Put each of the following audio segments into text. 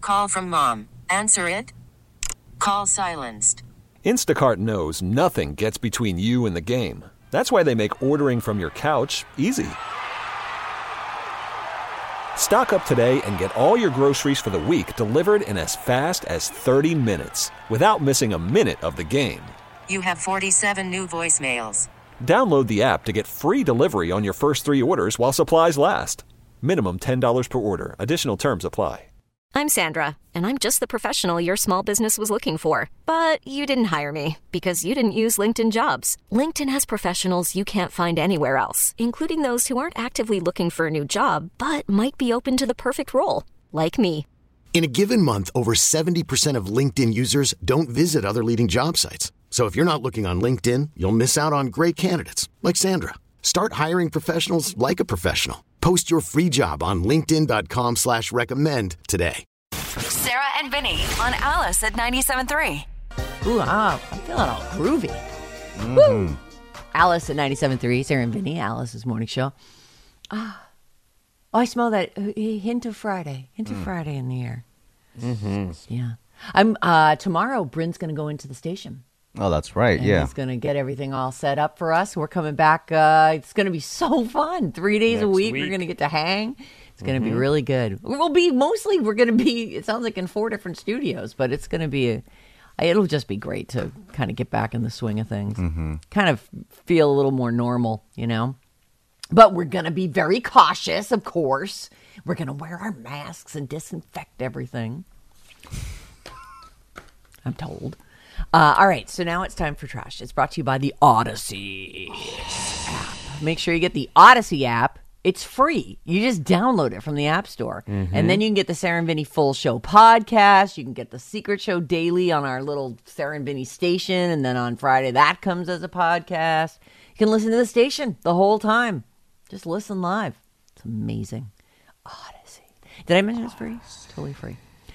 Call from mom. Answer it. Call silenced. Instacart knows nothing gets between you and the game. That's why they make ordering from your couch easy. Stock up today and get all your groceries for the week delivered in as fast as 30 minutes without missing a minute of the game. You have 47 new voicemails. Download the app to get free delivery on your first 3 orders while supplies last. Minimum $10 per order. Additional terms apply. I'm Sandra, and I'm just the professional your small business was looking for. But you didn't hire me because you didn't use LinkedIn Jobs. LinkedIn has professionals you can't find anywhere else, including those who aren't actively looking for a new job, but might be open to the perfect role, like me. In a given month, over 70% of LinkedIn users don't visit other leading job sites. So if you're not looking on LinkedIn, you'll miss out on great candidates like Sandra. Start hiring professionals like a professional. Post your free job on linkedin.com/recommend today. Sarah and Vinny on Alice at 97.3. Ooh, I'm feeling all groovy. Woo! Alice at 97.3, Sarah and Vinny, Alice's morning show. Oh, I smell that hint of Friday. Hint of Friday in the air. Mm-hmm. Yeah. Tomorrow, Bryn's going to go into the station. Oh, that's right. And he's going to get everything all set up for us. We're coming back. It's going to be so fun. 3 days a week. We're going to get to hang. It's going to be really good. We're going to be, it sounds like in 4 different studios, but it's going to be, it'll just be great to kind of get back in the swing of things. Kind of feel a little more normal, you know? But we're going to be very cautious, of course. We're going to wear our masks and disinfect everything. I'm told. All right, so now it's time for trash. It's brought to you by the Odyssey app. Make sure you get the Odyssey app. It's free. You just download it from the App Store. And then you can get the Sarah and Vinny Full Show podcast. You can get the Secret Show daily on our little Sarah and Vinny station. And then on Friday, that comes as a podcast. You can listen to the station the whole time. Just listen live. It's amazing. Odyssey. Did I mention it's free? It's totally free.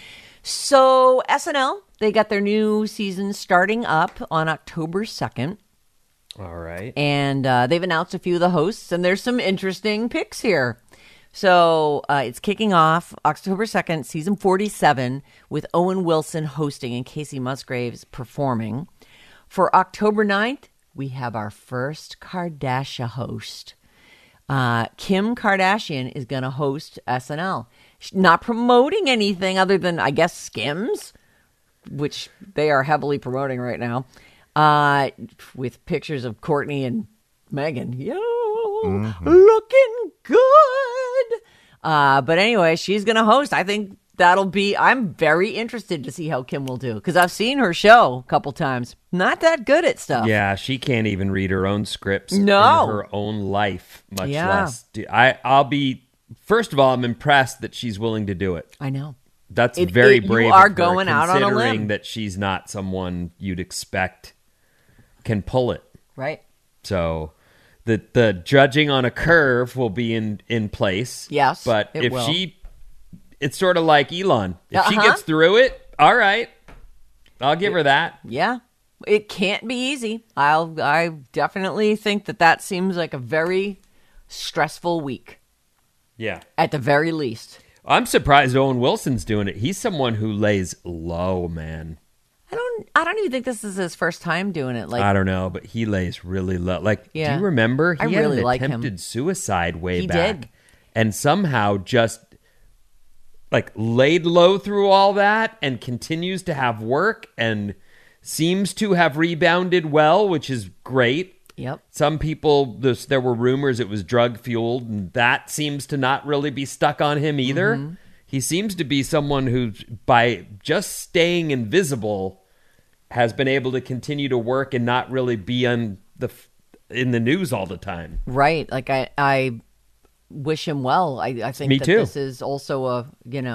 So SNL, they got their new season starting up on October 2nd. All right. And they've announced a few of the hosts, and there's some interesting picks here. So it's kicking off October 2nd, season 47, with Owen Wilson hosting and Casey Musgraves performing. For October 9th, we have our first Kardashian host. Kim Kardashian is going to host SNL. She's not promoting anything other than, I guess, Skims, which they are heavily promoting right now, with pictures of Courtney and Megan. Looking good. But anyway, she's going to host. I think I'm very interested to see how Kim will do, because I've seen her show a couple times. Not that good at stuff. Yeah, she can't even read her own scripts. No. In her own life, much less. I'll be, first of all, I'm impressed that she's willing to do it. I know. That's very brave. You are of her, going out on a limb. Considering that she's not someone you'd expect can pull it. Right. So the judging on a curve will be in place. Yes, but it if will. it's sort of like Elon. If she gets through it, all right, I'll give her that. Yeah, it can't be easy. I definitely think that seems like a very stressful week. Yeah, at the very least. I'm surprised Owen Wilson's doing it. He's someone who lays low, man. I don't even think this is his first time doing it. Like, I don't know, but he lays really low. Like, do you remember? He had really an like attempted suicide way back. He did. And somehow just, like, laid low through all that and continues to have work and seems to have rebounded well, which is great. Yep. Some people, there were rumors it was drug-fueled, and that seems to not really be stuck on him either. He seems to be someone who, by just staying invisible, has been able to continue to work and not really be in the news all the time. Right. Like, I wish him well. I think Me that too. this is also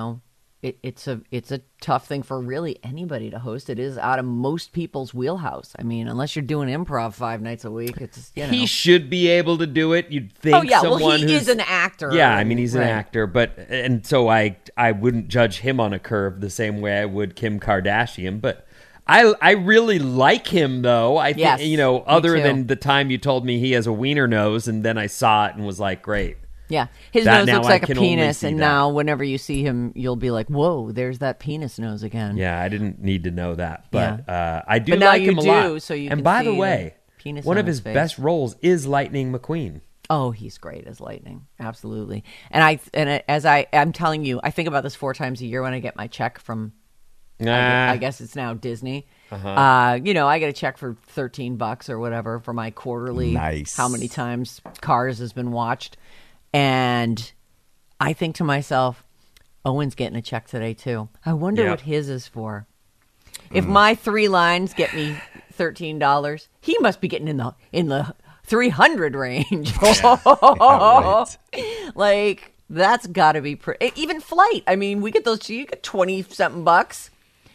it's a tough thing for really anybody to host. It is out of most people's wheelhouse. I mean, unless you're doing improv 5 nights a week, it's, He should be able to do it. You'd think. Oh yeah, someone he is an actor. Yeah, I mean, he's an Right. actor, and so I wouldn't judge him on a curve the same way I would Kim Kardashian, but I really like him though. I think, Yes, other too. than the time you told me he has a wiener nose, and then I saw it and was like, great. Yeah, his That nose now looks I like a can only penis, see and that. now whenever you see him, you'll be like, "Whoa, there's that penis nose again." Yeah, I didn't need to know that, but I do But now like you him a do, lot. so you and can by see the the way, penis one on of his his face. best roles is Lightning McQueen. Oh, he's great as Lightning, absolutely. And I'm telling you, I think about this 4 times a year when I get my check from. I guess it's now Disney. I get a check for $13 or whatever for my quarterly. Nice. How many times Cars has been watched, and I think to myself, Owen's getting a check today too. I wonder Yep. what his is for. If my 3 lines get me $13, he must be getting in the 300 range. Right. Like that's got to be even Flight. I mean, we get those. You get 20-something bucks.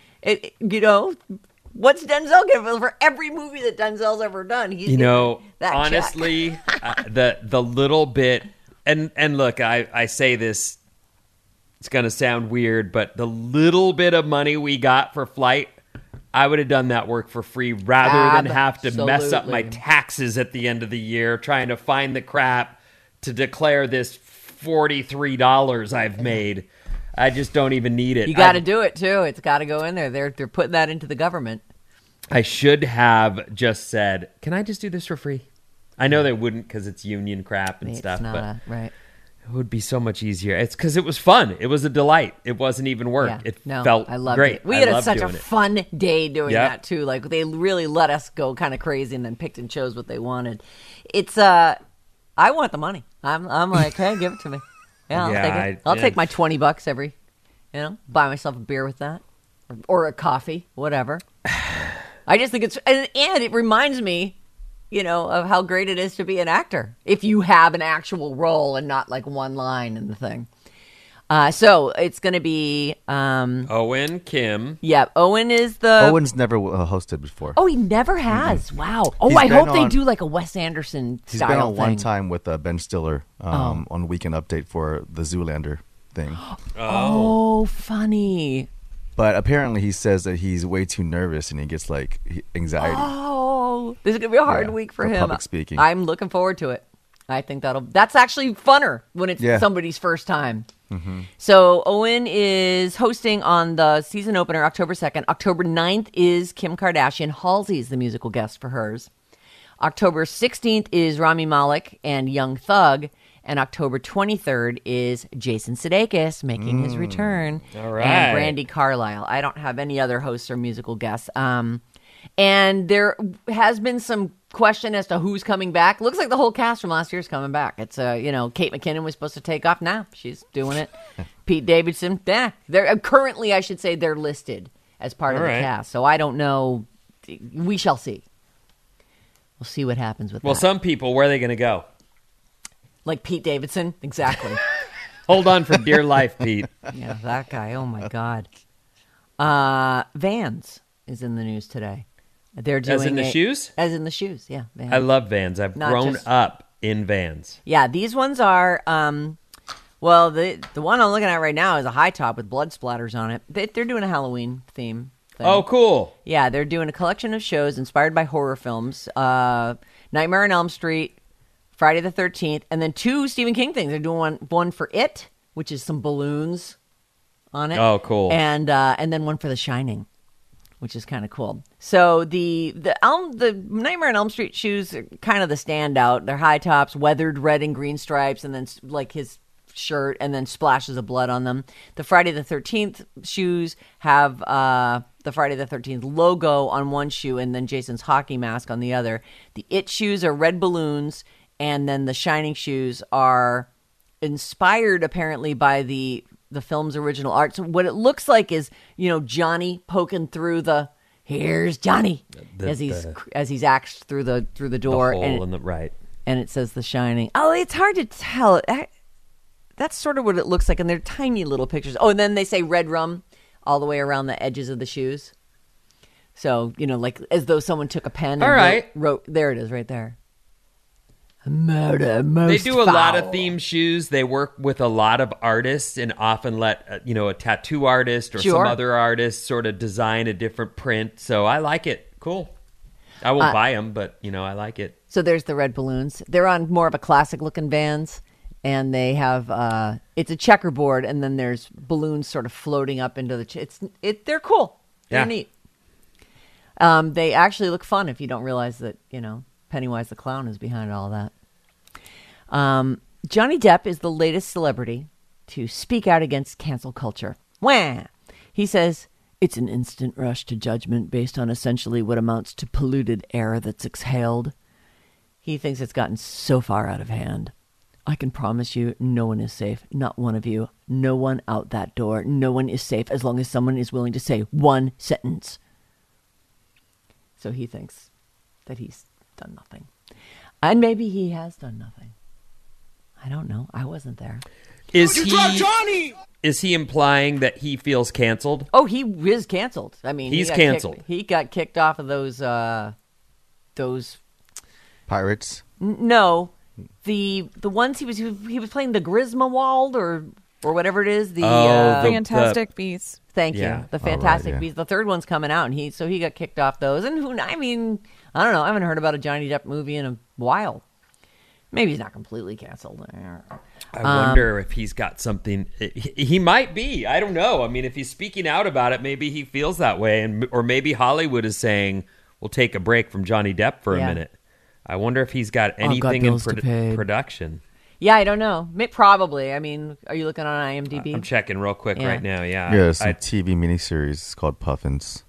What's Denzel getting for every movie that Denzel's ever done? He's getting that honestly, the little bit, and look, I say this, it's going to sound weird, but the little bit of money we got for Flight, I would have done that work for free rather than have to mess up my Absolutely. taxes at the end of the year trying to find the crap to declare this $43 I've made. I just don't even need it. You got to do it too. It's got to go in there. They're putting that into the government. I should have just said, "Can I just do this for free?" I know they wouldn't because it's union crap and It's stuff, not but right. it would be so much easier. It's because it was fun. It was a delight. It wasn't even work. Yeah, It no, felt I loved great. it. We I had loved such a doing it. fun day doing Yep. that too. Like they really let us go kind of crazy and then picked and chose what they wanted. It's I want the money. I'm like, hey, give it to me. Yeah, I'll Yeah, take it. I'll take my $20 every. Buy myself a beer with that, or a coffee, whatever. I just think it's and it reminds me, of how great it is to be an actor if you have an actual role and not like one line in the thing. So it's going to be, Owen, Kim. yeah. Owen is the. Owen's never hosted before. Oh, he never has. Wow. Oh, He's I been hope they on- do like a Wes Anderson He's style been on thing. one time with Ben Stiller on Weekend Update for the Zoolander thing. Oh, funny. But apparently he says that he's way too nervous and he gets like anxiety. Oh, this is gonna be a hard Yeah, week for for him. public speaking. I'm looking forward to it. I think that's actually funner when it's Yeah. somebody's first time. So Owen is hosting on the season opener October 2nd. October 9th is Kim Kardashian. Halsey's the musical guest for hers. October 16th is Rami Malek and Young Thug. And October 23rd is Jason Sudeikis making his return. All right. And Brandy Carlisle. I don't have any other hosts or musical guests. And there has been some question as to who's coming back. Looks like the whole cast from last year is coming back. It's Kate McKinnon was supposed to take off. Now she's doing it. Pete Davidson. They're currently, I should say, they're listed as part of All the right. cast. So I don't know. We shall see. We'll see what happens with Well, that. some people, where are they going to go? Like Pete Davidson, exactly. Hold on for dear life, Pete. Yeah, that guy. Oh my God. Vans is in the news today. They're doing As in the shoes? As in the shoes, yeah. Vans. I love Vans. I've Not grown just- up in Vans. Yeah, these ones are. Well, the one I'm looking at right now is a high top with blood splatters on it. They're doing a Halloween theme. Thing. Oh, cool. Yeah, they're doing a collection of shows inspired by horror films. Nightmare on Elm Street, Friday the 13th, and then 2 Stephen King things. They're doing one for It, which is some balloons on it. Oh, cool. And then one for The Shining, which is kind of cool. So the Nightmare on Elm Street shoes are kind of the standout. They're high tops, weathered red and green stripes, and then like his shirt, and then splashes of blood on them. The Friday the 13th shoes have the Friday the 13th logo on one shoe, and then Jason's hockey mask on the other. The It shoes are red balloons, and then the Shining shoes are inspired apparently by the film's original art. So what it looks like is, Johnny poking through here's Johnny as he's axed through the door, the hole and in the right. and it says The Shining. Oh, it's hard to tell. That's sort of what it looks like, and they're tiny little pictures. Oh, and then they say red rum all the way around the edges of the shoes. So, like as though someone took a pen and All right. wrote there it is right there. Murder most They do a lot of foul. theme shoes. They work with a lot of artists and often let a tattoo artist or Sure. some other artist sort of design a different print. So I like it. Cool. I won't buy them, but I like it. So there's the red balloons. They're on more of a classic looking Vans, and they have it's a checkerboard, and then there's balloons sort of floating up into the. They're cool. They're neat. They actually look fun if you don't realize that Pennywise the clown is behind all that. Johnny Depp is the latest celebrity to speak out against cancel culture. Wah! He says, it's an instant rush to judgment based on essentially what amounts to polluted air that's exhaled. He thinks it's gotten so far out of hand. I can promise you no one is safe. Not one of you. No one out that door. No one is safe as long as someone is willing to say one sentence. So he thinks that he's done nothing. And maybe he has done nothing. I don't know. I wasn't there. Is he implying that he feels canceled? Oh, he is canceled. I mean, he's canceled. He got kicked off of those Pirates? No, the ones he was playing the Grismawald or whatever it is. The Fantastic Beasts. Thank you. The Fantastic right, Beasts. The third one's coming out, and he got kicked off those. And I don't know. I haven't heard about a Johnny Depp movie in a while. Maybe he's not completely canceled. I wonder if he's got something. He might be. I don't know. I mean, if he's speaking out about it, maybe he feels that way, or maybe Hollywood is saying, "We'll take a break from Johnny Depp for a minute." I wonder if he's got anything in production. Yeah, I don't know. Probably. I mean, are you looking on IMDb? I'm checking real quick right now. Yeah. Yeah, it's a TV miniseries. It's called Puffins.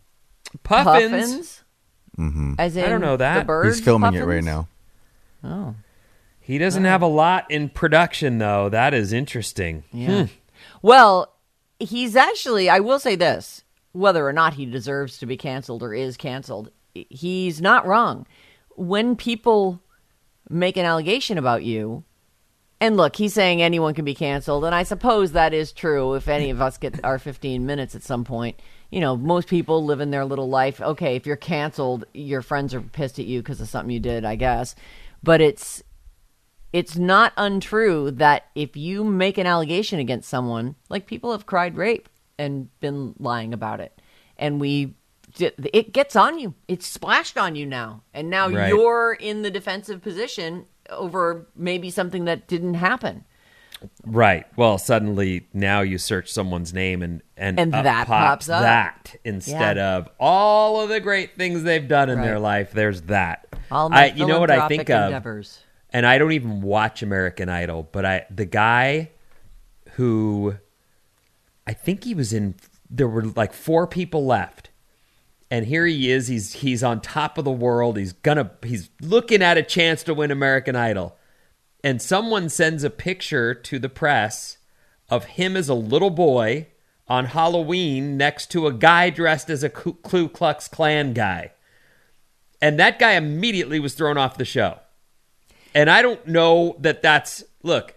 Puffins? Mm-hmm. As in I don't know that. The birds, He's filming Puffins? it right now. Oh. He doesn't have a lot in production, though. That is interesting. Yeah. Well, he's actually, I will say this, whether or not he deserves to be canceled or is canceled, he's not wrong. When people make an allegation about you, and look, he's saying anyone can be canceled, and I suppose that is true if any of us get our 15 minutes at some point. Most people live in their little life. Okay, if you're canceled, your friends are pissed at you because of something you did, I guess. But it's not untrue that if you make an allegation against someone, like people have cried rape and been lying about it, and it gets on you. It's splashed on you now. And now you're in the defensive position over maybe something that didn't happen. Right. Well, suddenly now you search someone's name and that pops up. That instead of all of the great things they've done in their life, there's that. All my you know what I think endeavors. Of? And I don't even watch American Idol, but the guy who I think he was in, there were like 4 people left. And here he is. He's on top of the world. He's looking at a chance to win American Idol. And someone sends a picture to the press of him as a little boy on Halloween next to a guy dressed as a Ku Klux Klan guy. And that guy immediately was thrown off the show. And I don't know that's, look,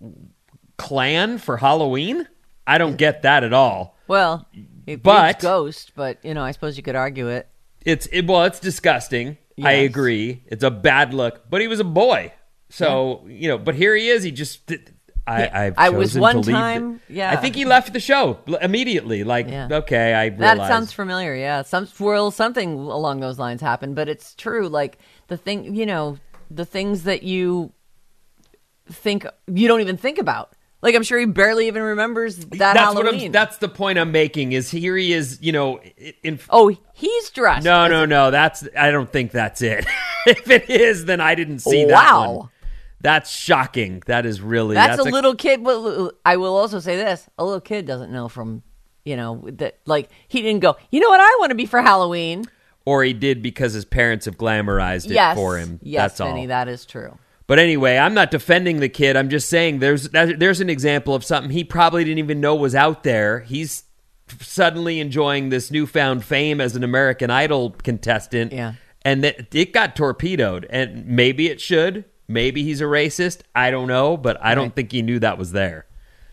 Klan for Halloween? I don't get that at all. Well, it beats Ghost, but, I suppose you could argue it. It's disgusting. Yes. I agree. It's a bad look. But he was a boy. So, but here he is. He just... I was one time... I think he left the show immediately. Okay, I realize. That sounds familiar, yeah. Something along those lines happened. But it's true. Like, the things that you think... You don't even think about. Like, I'm sure he barely even remembers that Halloween. That's the point I'm making, is here he is, he's dressed. No. I don't think that's it. If it is, then I didn't see that one. That's shocking. That is really... That's a little kid. But I will also say this. A little kid doesn't know from, that, like, he didn't go, you know what I want to be for Halloween? Or he did because his parents have glamorized it for him. Yes, that's Vinny, all. that is true. But anyway, I'm not defending the kid. I'm just saying there's an example of something he probably didn't even know was out there. He's suddenly enjoying this newfound fame as an American Idol contestant. Yeah. And it got torpedoed. And maybe it should. Maybe he's a racist. I don't know. But I don't think he knew that was there.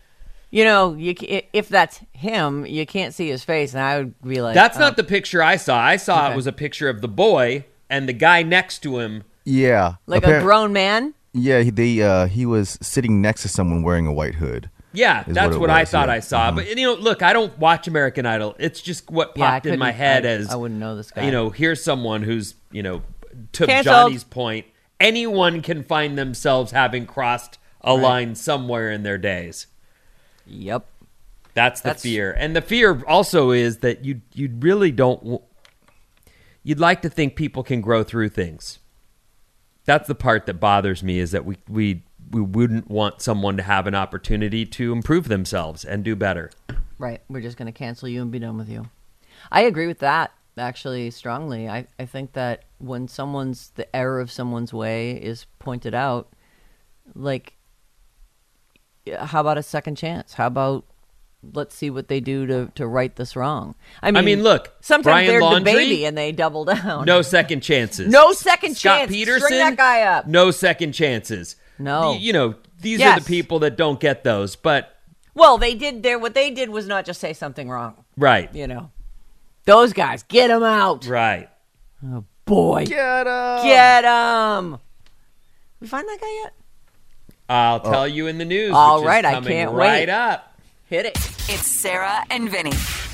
If that's him, you can't see his face. And I would be like... That's not the picture I saw. I saw it was a picture of the boy and the guy next to him. Yeah. Like a grown man? Yeah, he was sitting next to someone wearing a white hood. Yeah, that's what I thought I saw. Mm-hmm. But, look, I don't watch American Idol. It's just what popped in my head as... I wouldn't know this guy. Here's someone who's, to Canceled. Johnny's point, anyone can find themselves having crossed align somewhere in their days. Yep. That's the fear. And the fear also is that you really don't... You'd like to think people can grow through things. That's the part that bothers me, is that we wouldn't want someone to have an opportunity to improve themselves and do better. Right. We're just going to cancel you and be done with you. I agree with that, actually, strongly. I think that when the error of someone's way is pointed out, like, how about a second chance? How about let's see what they do to right this wrong? I mean, look, sometimes Brian they're Laundrie, the baby and they double down. No second chances. No second Scott chance. Peterson, String that guy up. No second chances. No. These are the people that don't get those, but... Well, what they did was not just say something wrong. Right. Those guys, get them out. Right. Oh, boy. Get him. Get him. We find that guy yet? I'll tell you in the news. All which right, is I coming can't right wait. up. Hit it. It's Sarah and Vinny.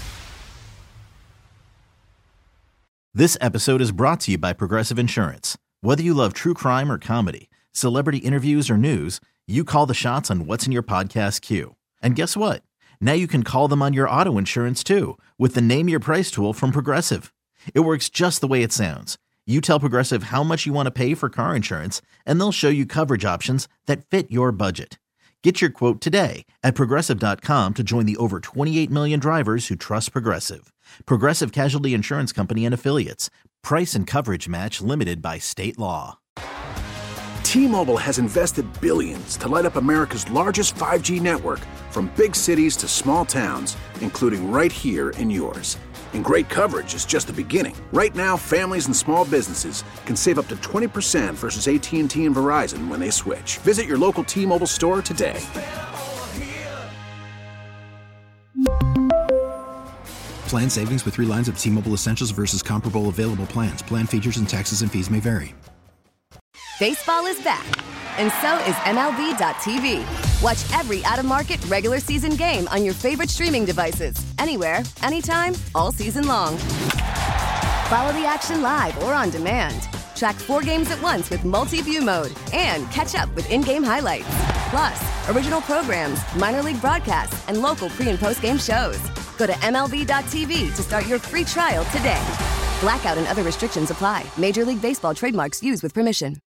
This episode is brought to you by Progressive Insurance. Whether you love true crime or comedy, celebrity interviews or news, you call the shots on what's in your podcast queue. And guess what? Now you can call them on your auto insurance too, with the Name Your Price tool from Progressive. It works just the way it sounds. You tell Progressive how much you want to pay for car insurance, and they'll show you coverage options that fit your budget. Get your quote today at Progressive.com to join the over 28 million drivers who trust Progressive. Progressive Casualty Insurance Company and Affiliates. Price and coverage match limited by state law. T-Mobile has invested billions to light up America's largest 5G network, from big cities to small towns, including right here in yours. And great coverage is just the beginning. Right now, families and small businesses can save up to 20% versus AT&T and Verizon when they switch. Visit your local T-Mobile store today. Plan savings with 3 lines of T-Mobile Essentials versus comparable available plans. Plan features and taxes and fees may vary. Baseball is back, and so is MLB.tv. Watch every out-of-market regular season game on your favorite streaming devices, anywhere, anytime, all season long. Follow the action live or on demand. Track 4 games at once with multi-view mode and catch up with in-game highlights. Plus, original programs, minor league broadcasts, and local pre- and post-game shows. Go to MLB.tv to start your free trial today. Blackout and other restrictions apply. Major League Baseball trademarks used with permission.